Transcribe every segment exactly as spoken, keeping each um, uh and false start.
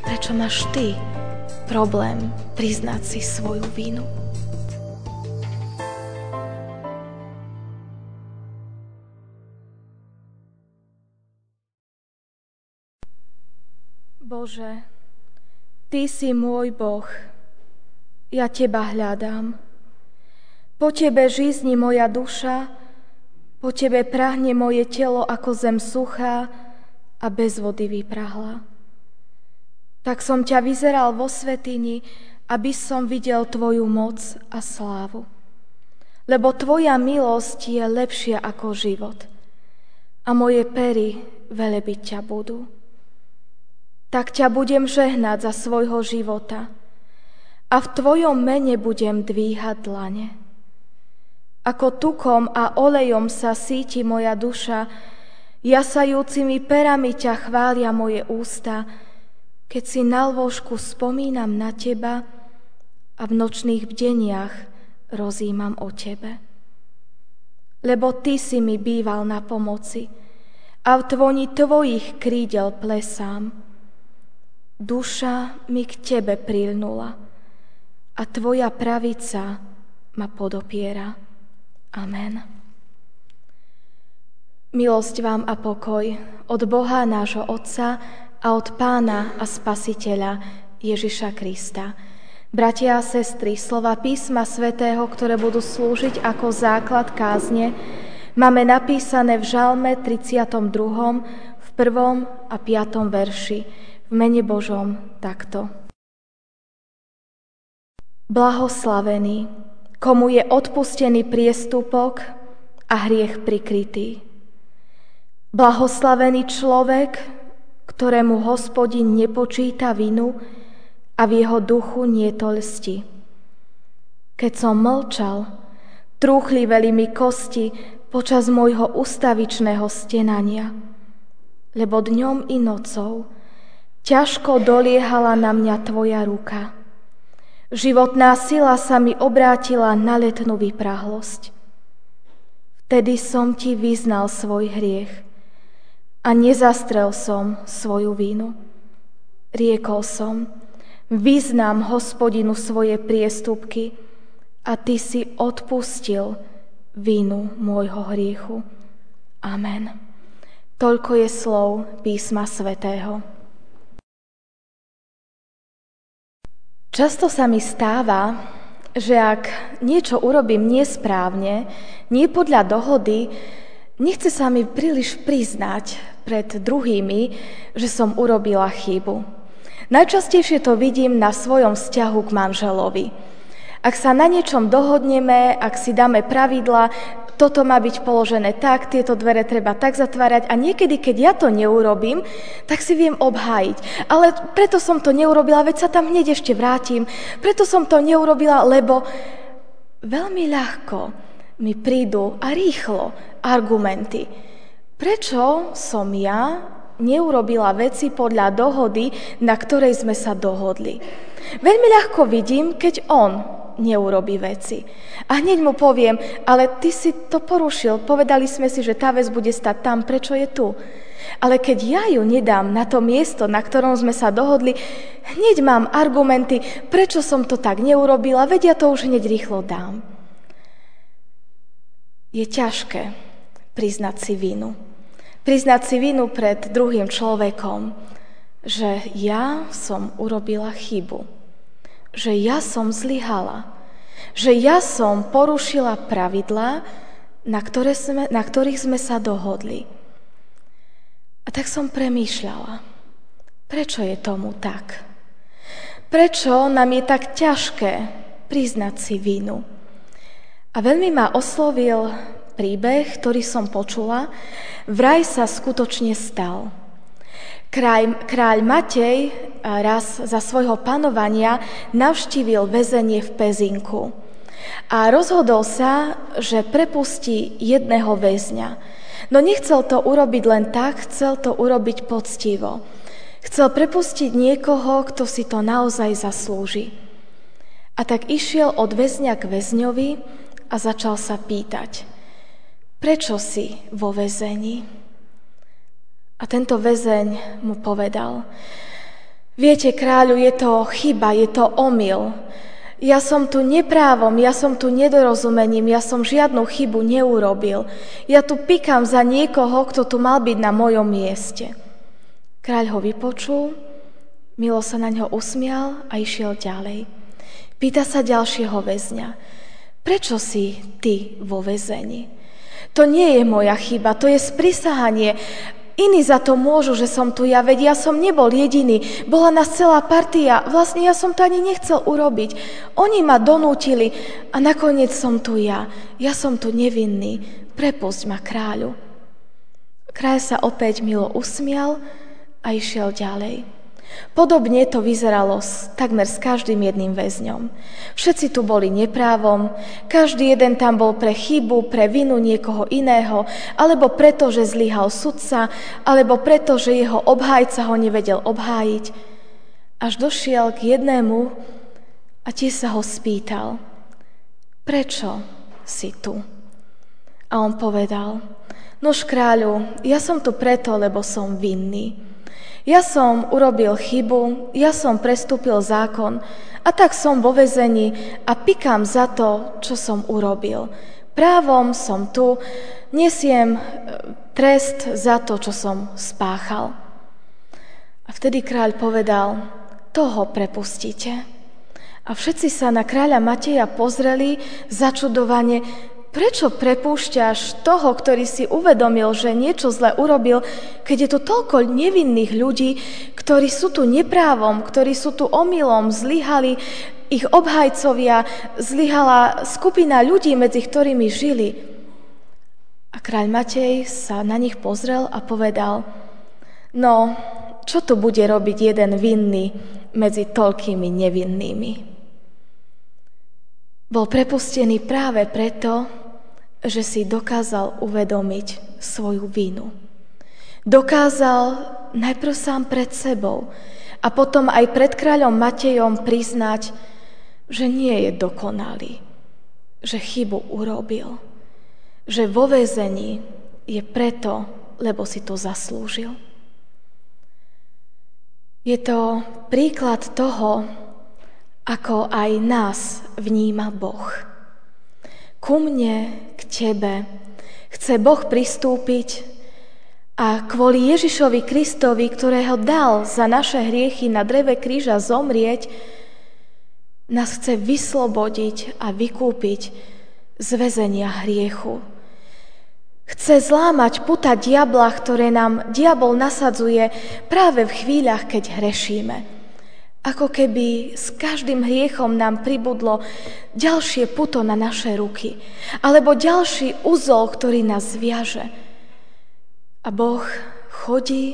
prečo máš ty problém priznať si svoju vinu. Bože, Ty si môj Boh, ja Teba hľadám. Po Tebe žízni moja duša, po Tebe prahne moje telo ako zem suchá a bez vody vyprahla. Tak som ťa vyzeral vo svätyni, aby som videl Tvoju moc a slávu. Lebo Tvoja milosť je lepšia ako život a moje pery velebiť ťa budú. Tak ťa budem žehnať za svojho života a v Tvojom mene budem dvíhať dlane. Ako tukom a olejom sa síti moja duša, jasajúcimi perami ťa chvália moje ústa, keď si na lôžku spomínam na Teba a v nočných bdeniach rozímam o Tebe. Lebo Ty si mi býval na pomoci a v tvoni Tvojich krídel plesám. Duša mi k Tebe prilnula a Tvoja pravica ma podopiera. Amen. Milosť vám a pokoj od Boha nášho Otca a od Pána a Spasiteľa Ježiša Krista. Bratia a sestry, slova písma svätého, ktoré budú slúžiť ako základ kázne, máme napísané v Žalme tridsiatom druhom v prvom a piatom verši. V mene Božom takto. Blahoslavený, komu je odpustený priestupok a hriech prikrytý. Blahoslavený človek, ktorému Hospodin nepočíta vinu a v jeho duchu nieto lsti. Keď som mlčal, trúchliveli mi kosti počas môjho ustavičného stenania, lebo dňom i nocou ťažko doliehala na mňa Tvoja ruka. Životná sila sa mi obrátila na letnú vyprahlosť. Vtedy som Ti vyznal svoj hriech a nezastrel som svoju vinu. Riekol som, vyznám Hospodinu svoje priestupky a Ty si odpustil vinu môjho hriechu. Amen. Toľko je slov písma svätého. Často sa mi stáva, že ak niečo urobím nesprávne, nie podľa dohody, nechce sa mi príliš priznať pred druhými, že som urobila chybu. Najčastejšie to vidím na svojom vzťahu k manželovi. Ak sa na niečom dohodneme, ak si dáme pravidla, toto má byť položené tak, tieto dvere treba tak zatvárať a niekedy, keď ja to neurobím, tak si viem obhájiť. Ale preto som to neurobila, veď sa tam hneď ešte vrátim. Preto som to neurobila, lebo veľmi ľahko mi prídu a rýchlo argumenty. Prečo som ja neurobila veci podľa dohody, na ktorej sme sa dohodli? Veľmi ľahko vidím, keď on neurobí veci. A hneď mu poviem, ale ty si to porušil, povedali sme si, že tá vec bude stať tam, prečo je tu? Ale keď ja ju nedám na to miesto, na ktorom sme sa dohodli, hneď mám argumenty, prečo som to tak neurobila, veď ja to už hneď rýchlo dám. Je ťažké priznať si vinu. Priznať si vinu pred druhým človekom, že ja som urobila chybu. Že ja som zlyhala, že ja som porušila pravidlá, na, ktoré sme, na ktorých sme sa dohodli. A tak som premýšľala, prečo je tomu tak? Prečo nám je tak ťažké priznať si vinu? A veľmi ma oslovil príbeh, ktorý som počula, vraj sa skutočne stal. Kráľ, kráľ Matej raz za svojho panovania navštívil väzenie v Pezinku a rozhodol sa, že prepustí jedného väzňa. No nechcel to urobiť len tak, chcel to urobiť poctivo. Chcel prepustiť niekoho, kto si to naozaj zaslúži. A tak išiel od väzňa k väzňovi a začal sa pýtať, prečo si vo väzení? A tento väzeň mu povedal, Viete, kráľu, je to chyba, je to omyl. Ja som tu neprávom, ja som tu nedorozumením, ja som žiadnu chybu neurobil. Ja tu pikám za niekoho, kto tu mal byť na mojom mieste. Kráľ ho vypočul, milo sa na ňo usmial a išiel ďalej. Pýta sa ďalšieho väzňa, prečo si ty vo väzení? To nie je moja chyba, to je sprisahanie. Iní za to môžu, že som tu ja, veď ja som nebol jediný. Bola nás celá partia, vlastne ja som to ani nechcel urobiť. Oni ma donútili a nakoniec som tu ja. Ja som tu nevinný, prepusť ma, kráľu. Kráľ sa opäť milo usmial a išiel ďalej. Podobne to vyzeralo s, takmer s každým jedným väzňom. Všetci tu boli neprávom, každý jeden tam bol pre chybu, pre vinu niekoho iného, alebo preto, že zlyhal sudca, alebo preto, že jeho obhájca ho nevedel obhájiť. Až došiel k jednému a tiež sa ho spýtal, prečo si tu? A on povedal, nož kráľu, ja som tu preto, lebo som vinný. Ja som urobil chybu, ja som prestúpil zákon a tak som vo väzení a pikám za to, čo som urobil. Právom som tu, nesiem trest za to, čo som spáchal. A vtedy kráľ povedal, toho prepustíte. A všetci sa na kráľa Mateja pozreli začudovane, prečo prepúšťaš toho, ktorý si uvedomil, že niečo zle urobil, keď je tu toľko nevinných ľudí, ktorí sú tu neprávom, ktorí sú tu omylom, zlyhali ich obhajcovia, zlyhala skupina ľudí, medzi ktorými žili. A kráľ Matej sa na nich pozrel a povedal, no, čo tu bude robiť jeden vinný medzi toľkými nevinnými? Bol prepustený práve preto, že si dokázal uvedomiť svoju vinu. Dokázal najprv sám pred sebou a potom aj pred kráľom Matejom priznať, že nie je dokonalý, že chybu urobil, že vo väzení je preto, lebo si to zaslúžil. Je to príklad toho, ako aj nás vníma Boh. Ku mne, k tebe chce Boh pristúpiť a kvôli Ježišovi Kristovi, ktorého dal za naše hriechy na dreve kríža zomrieť, nás chce vyslobodiť a vykúpiť z väzenia hriechu. Chce zlámať puta diabla, ktoré nám diabol nasadzuje práve v chvíľach, keď hrešíme. Ako keby s každým hriechom nám pribudlo ďalšie puto na naše ruky, alebo ďalší uzol, ktorý nás zviaže. A Boh chodí,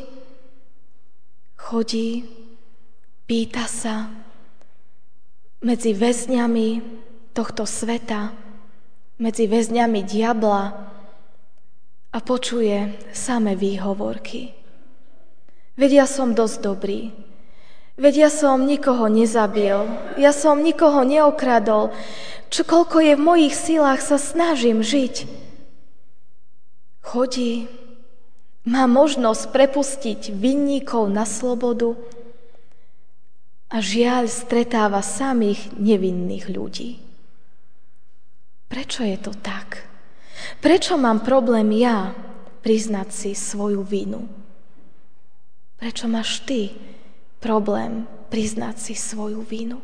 chodí, pýta sa medzi väzňami tohto sveta, medzi väzňami diabla a počuje samé výhovorky. Veď ja som dosť dobrý, veď ja som nikoho nezabil, ja som nikoho neokradol, čo koľko je v mojich silách, sa snažím žiť. Chodí, má možnosť prepustiť vinníkov na slobodu a žiaľ stretáva samých nevinných ľudí. Prečo je to tak? Prečo mám problém ja priznať si svoju vinu? Prečo máš ty problém priznať si svoju vinu?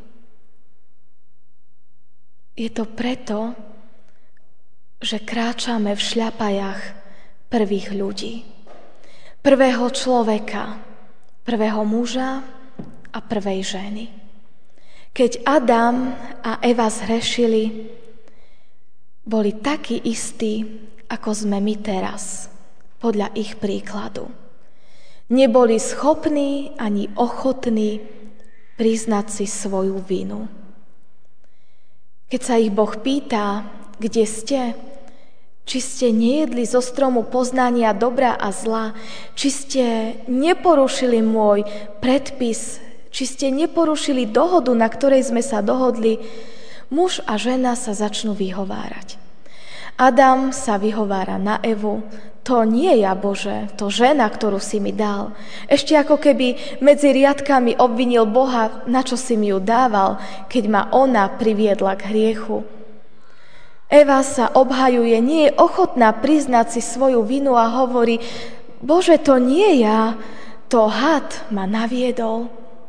Je to preto, že kráčame v šľapajách prvých ľudí. Prvého človeka, prvého muža a prvej ženy. Keď Adam a Eva zhrešili, boli takí istí, ako sme my teraz, podľa ich príkladu. Neboli schopní ani ochotní priznať si svoju vinu. Keď sa ich Boh pýta, kde ste, či ste nejedli zo stromu poznania dobra a zla, či ste neporušili môj predpis, či ste neporušili dohodu, na ktorej sme sa dohodli, muž a žena sa začnú vyhovárať. Adam sa vyhovára na Evu, to nie ja, Bože, to žena, ktorú si mi dal. Ešte ako keby medzi riadkami obvinil Boha, na čo si mi ju dával, keď ma ona priviedla k hriechu. Eva sa obhajuje, nie je ochotná priznať si svoju vinu a hovorí: Bože, to nie ja, to had ma naviedol.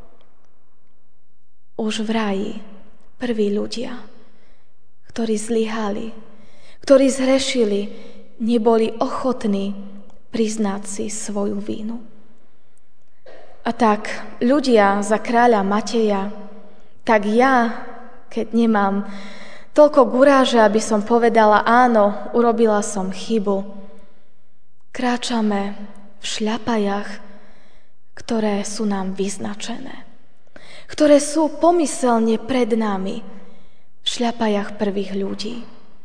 Už v raji prví ľudia, ktorí zlyhali, ktorí zhrešili, neboli ochotní priznať si svoju vinu. A tak ľudia za kráľa Mateja, tak ja, keď nemám toľko guráže, aby som povedala áno, urobila som chybu, kráčame v šľapajach, ktoré sú nám vyznačené, ktoré sú pomyselne pred nami, v šľapajach prvých ľudí.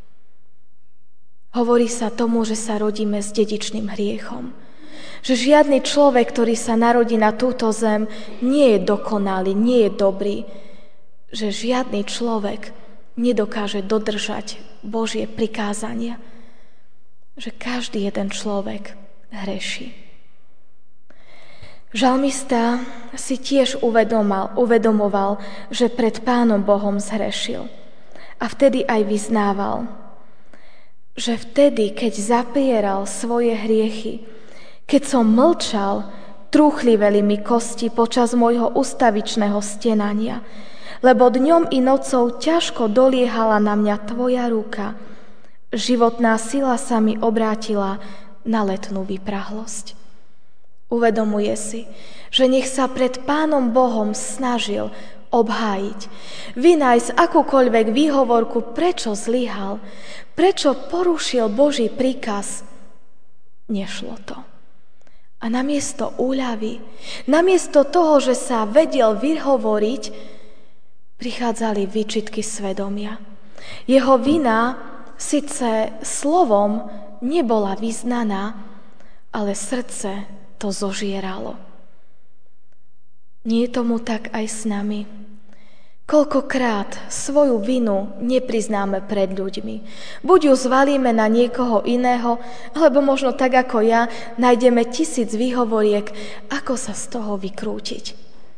Hovorí sa tomu, že sa rodíme s dedičným hriechom. Že žiadny človek, ktorý sa narodí na túto zem, nie je dokonalý, nie je dobrý. Že žiadny človek nedokáže dodržať Božie prikázania. Že každý jeden človek hreší. Žalmista si tiež uvedomal, uvedomoval, že pred Pánom Bohom zhrešil. A vtedy aj vyznával, že vtedy, keď zapieral svoje hriechy, keď som mlčal, trúchliveli mi kosti počas môjho ustavičného stenania, lebo dňom i nocou ťažko doliehala na mňa tvoja ruka. Životná sila sa mi obrátila na letnú vyprahlosť. Uvedomuje si, že nech sa pred Pánom Bohom snažil obhájiť, vynájsť akúkoľvek výhovorku, prečo zlyhal, prečo porušil Boží príkaz. Nešlo to. A namiesto úľavy, namiesto toho, že sa vedel vyhovoriť, prichádzali výčitky svedomia. Jeho vina síce slovom nebola vyznaná, ale srdce to zožieralo. Nie je tomu tak aj s nami. Koľkokrát svoju vinu nepriznáme pred ľuďmi. Buď ju zvalíme na niekoho iného, alebo možno tak ako ja, nájdeme tisíc výhovoriek, ako sa z toho vykrútiť.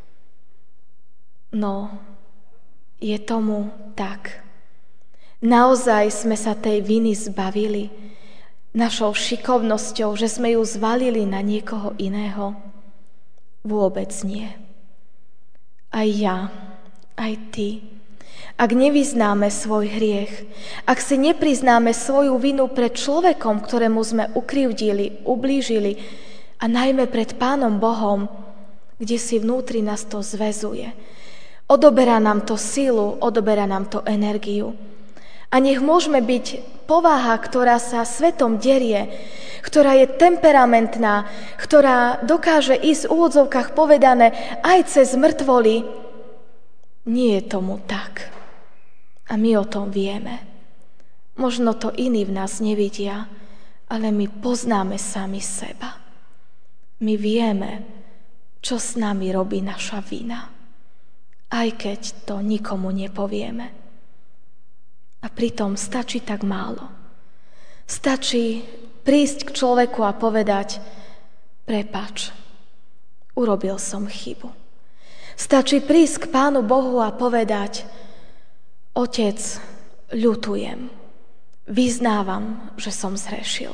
No, je tomu tak. Naozaj sme sa tej viny zbavili našou šikovnosťou, že sme ju zvalili na niekoho iného? Vôbec nie. Aj ja, aj ty. Ak nevyznáme svoj hriech, ak si nepriznáme svoju vinu pred človekom, ktorému sme ukrivdili, ublížili, a najmä pred Pánom Bohom, kde si vnútri nás to zväzuje, odoberá nám to silu, odoberá nám to energiu. A nech môžeme byť povaha, ktorá sa svetom derie, ktorá je temperamentná, ktorá dokáže ísť v úvodzovkách povedané aj cez mŕtvoly. Nie je tomu tak. A my o tom vieme. Možno to iní v nás nevidia, ale my poznáme sami seba. My vieme, čo s nami robí naša vina, aj keď to nikomu nepovieme. A pritom stačí tak málo. Stačí prísť k človeku a povedať: prepáč, urobil som chybu. Stačí prísť k Pánu Bohu a povedať: Otec, ľutujem, vyznávam, že som zhrešil.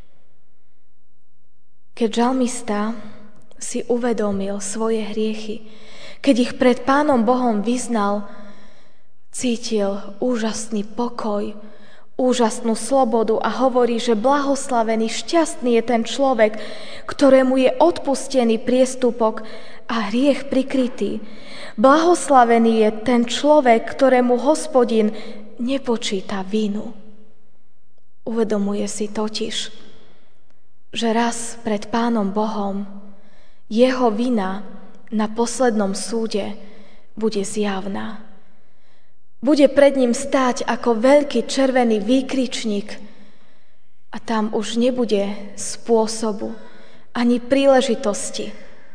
Keď žalmista si uvedomil svoje hriechy, keď ich pred Pánom Bohom vyznal, cítil úžasný pokoj, úžasnú slobodu a hovorí, že blahoslavený, šťastný je ten človek, ktorému je odpustený priestupok a hriech prikrytý. Blahoslavený je ten človek, ktorému Hospodin nepočíta vinu. Uvedomuje si totiž, že raz pred Pánom Bohom jeho vina na poslednom súde bude zjavná. Bude pred ním stáť ako veľký červený výkričník a tam už nebude spôsobu ani príležitosti.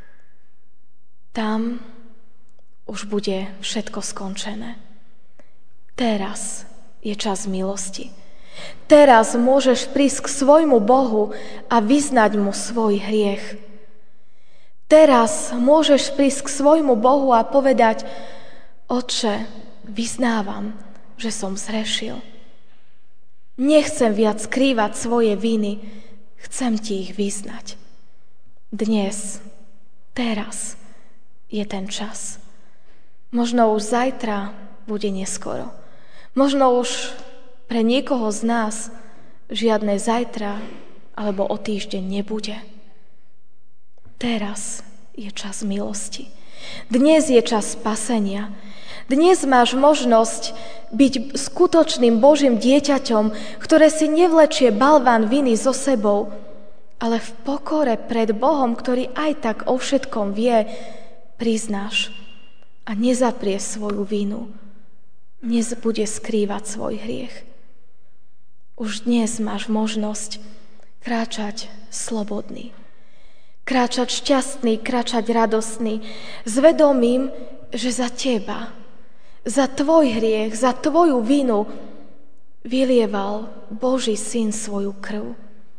Tam už bude všetko skončené. Teraz je čas milosti. Teraz môžeš prísť k svojmu Bohu a vyznať mu svoj hriech. Teraz môžeš prísť k svojmu Bohu a povedať: Otče, vyznávam, že som zhrešil. Nechcem viac skrývať svoje viny, chcem ti ich vyznať. Dnes, teraz je ten čas. Možno už zajtra bude neskoro. Možno už pre niekoho z nás žiadne zajtra alebo o týždeň nebude. Teraz je čas milosti. Dnes je čas spasenia. Dnes máš možnosť byť skutočným Božím dieťaťom, ktoré si nevlečie balván viny so sebou, ale v pokore pred Bohom, ktorý aj tak o všetkom vie, priznáš a nezaprie svoju vinu. Nebude skrývať svoj hriech. Už dnes máš možnosť kráčať slobodný, kráčať šťastný, kráčať radostný, s vedomím, že za teba, za tvoj hriech, za tvoju vinu vylieval Boží syn svoju krv.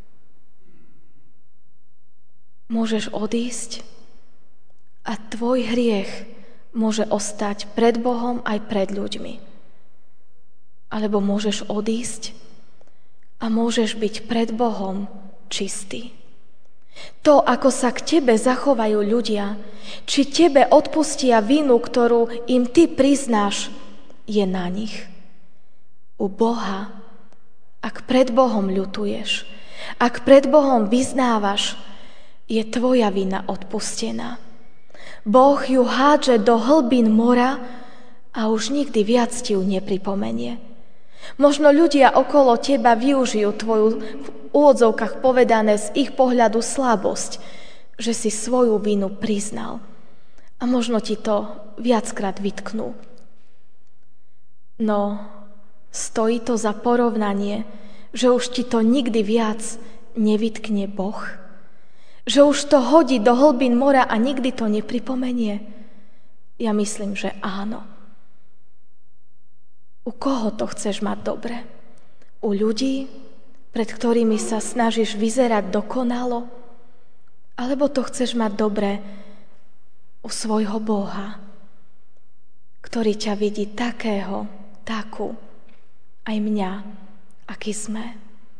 Môžeš odísť a tvoj hriech môže ostať pred Bohom aj pred ľuďmi. Alebo môžeš odísť a môžeš byť pred Bohom čistý. To, ako sa k tebe zachovajú ľudia, či tebe odpustia vinu, ktorú im ty priznáš, je na nich. U Boha, ak pred Bohom ľutuješ, ak pred Bohom vyznávaš, je tvoja vina odpustená. Boh ju hádže do hlbín mora a už nikdy viac ti ju nepripomenie. Možno ľudia okolo teba využijú tvoju, v úvodzovkách povedané, z ich pohľadu slabosť, že si svoju vinu priznal. A možno ti to viackrát vytknú. No, stojí to za porovnanie, že už ti to nikdy viac nevytkne Boh? Že už to hodí do hlbín mora a nikdy to nepripomenie? Ja myslím, že áno. U koho to chceš mať dobre? U ľudí, pred ktorými sa snažíš vyzerať dokonalo? Alebo to chceš mať dobre u svojho Boha, ktorý ťa vidí takého, takú, aj mňa, aký sme?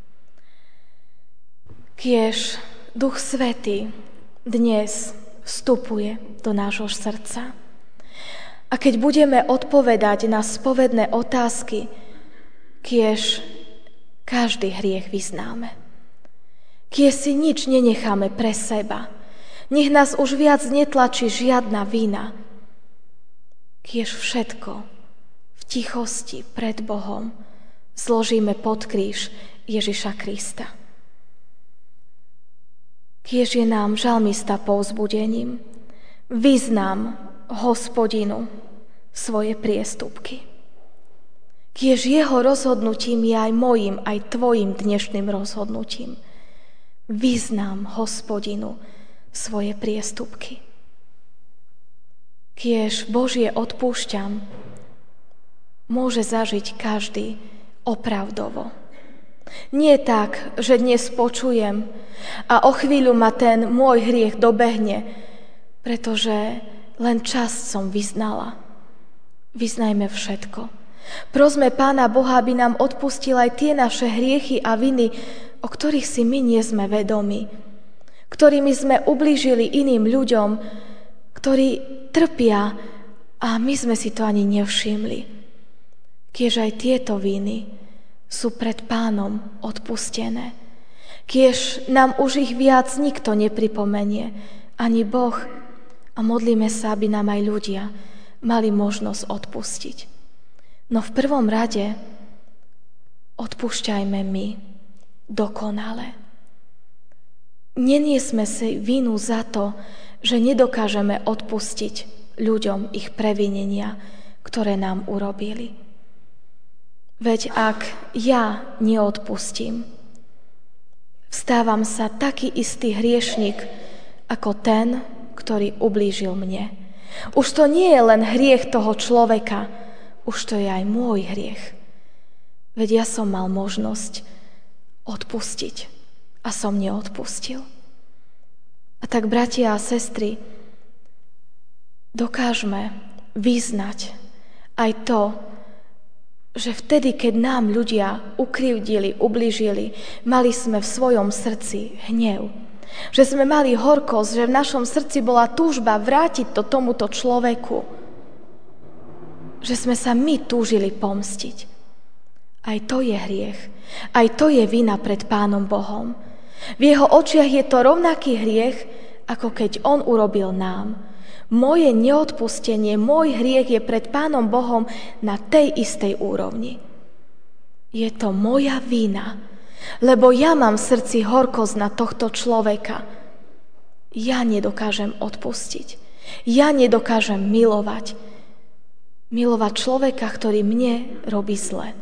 Kiež Duch Svätý dnes vstupuje do nášho srdca. A keď budeme odpovedať na spovedné otázky, kiež každý hriech vyznáme. Kiež si nič nenecháme pre seba. Nech nás už viac netlačí žiadna vina. Kiež všetko v tichosti pred Bohom zložíme pod kríž Ježiša Krista. Kiež je nám žalmista povzbudením. Vyznám Hospodinu svoje priestupky. Kiež jeho rozhodnutím je aj mojím, aj tvojim dnešným rozhodnutím. Vyznám Hospodinu svoje priestupky. Kiež Božie odpúšťam môže zažiť každý opravdovo. Nie tak, že dnes počujem a o chvíľu ma ten môj hriech dobehne, pretože len časť som vyznala. Vyznajme všetko. Prosme Pána Boha, aby nám odpustil aj tie naše hriechy a viny, o ktorých si my nie sme vedomi, ktorými sme ublížili iným ľuďom, ktorí trpia a my sme si to ani nevšimli. Kiež aj tieto viny sú pred Pánom odpustené. Kiež nám už ich viac nikto nepripomenie, ani Boh, a modlíme sa, aby nám aj ľudia mali možnosť odpustiť. No v prvom rade odpúšťajme my dokonale. Neniesme si vinu za to, že nedokážeme odpustiť ľuďom ich previnenia, ktoré nám urobili. Veď ak ja neodpustím, vstávam sa taký istý hriešnik ako ten, ktorý ublížil mne. Už to nie je len hriech toho človeka, už to je aj môj hriech. Veď ja som mal možnosť odpustiť a som neodpustil. A tak, bratia a sestry, dokážme vyznať aj to, že vtedy, keď nám ľudia ukrivdili, ublížili, mali sme v svojom srdci hnev. Že sme mali horkosť, že v našom srdci bola túžba vrátiť to tomuto človeku. Že sme sa my túžili pomstiť. Aj to je hriech. Aj to je vina pred Pánom Bohom. V jeho očiach je to rovnaký hriech, ako keď on urobil nám. Moje neodpustenie, môj hriech je pred Pánom Bohom na tej istej úrovni. Je to moja vina, lebo ja mám v srdci horkosť na tohto človeka. Ja nedokážem odpustiť. Ja nedokážem milovať. Milovať človeka, ktorý mne robí zle.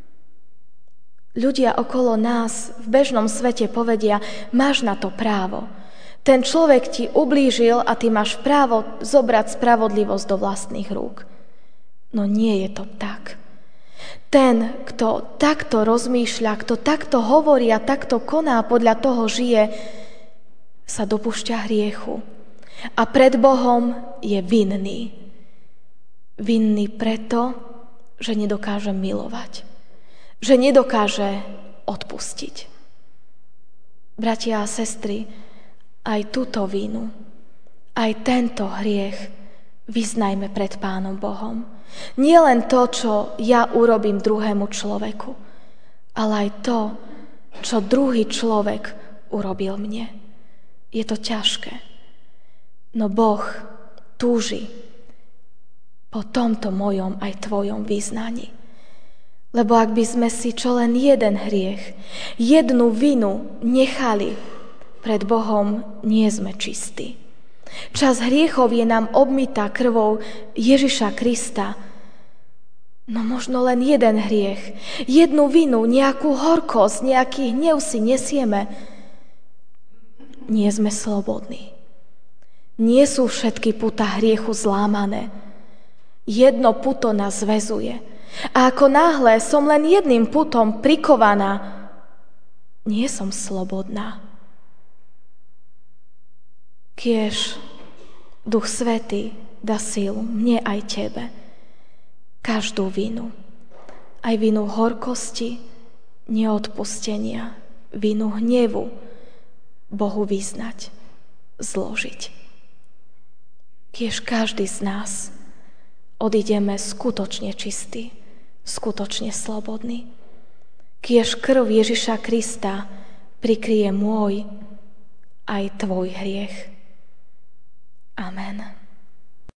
Ľudia okolo nás v bežnom svete povedia, máš na to právo. Ten človek ti ublížil a ty máš právo zobrať spravodlivosť do vlastných rúk. No nie je to tak. Ten, kto takto rozmýšľa, kto takto hovorí a takto koná, podľa toho žije, sa dopúšťa hriechu. A pred Bohom je vinný. Vinný preto, že nedokáže milovať. Že nedokáže odpustiť. Bratia a sestry, aj túto vinu, aj tento hriech vyznajme pred Pánom Bohom. Nie len to, čo ja urobím druhému človeku, ale aj to, čo druhý človek urobil mne. Je to ťažké. No Boh túži po tomto mojom aj tvojom vyznaní. Lebo ak by sme si čo len jeden hriech, jednu vinu nechali, pred Bohom nie sme čistí. Časť hriechov je nám obmytá krvou Ježiša Krista. No možno len jeden hriech, jednu vinu, nejakú horkosť, nejaký hnev si nesieme. Nie sme slobodní. Nie sú všetky puta hriechu zlámané. Jedno puto nás zväzuje. A ako náhle som len jedným putom prikovaná, nie som slobodná. Kiež Duch Svätý dá silu mne aj tebe. Každú vinu. Aj vinu horkosti, neodpustenia, vinu hnevu Bohu vyznať, zložiť. Kiež každý z nás odídeme skutočne čistý, skutočne slobodný. Kiež krv Ježiša Krista prikryje môj aj tvoj hriech. Amen.